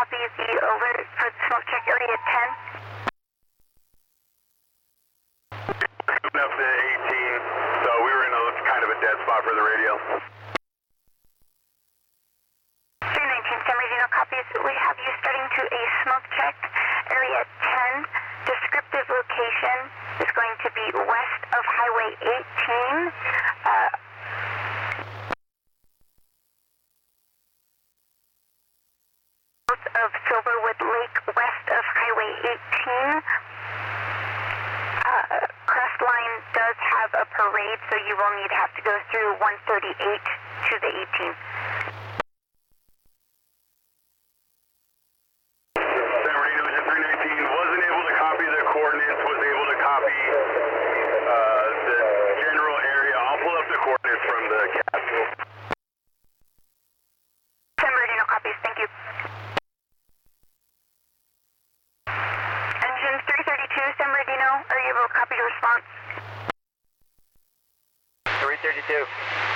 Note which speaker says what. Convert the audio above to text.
Speaker 1: copy the alert for the smoke check area 10.
Speaker 2: Up to 18, so we were in a kind of a dead spot for the radio.
Speaker 1: 319 San Bernardino copies. We have you starting to a smoke check area 10. Descriptive location is going to be west of Highway 18. South of Silverwood Lake, west of Highway 18. Crestline does have a parade, so you will need to have to go through 138 to the 18.
Speaker 2: San Bernardino, Engine 319, wasn't able to copy the coordinates, was able to copy the general area. I'll pull up the coordinates from the CAD.
Speaker 1: San Bernardino copies, thank you. Engine 332, San Bernardino, are you able to copy the response?
Speaker 3: 332.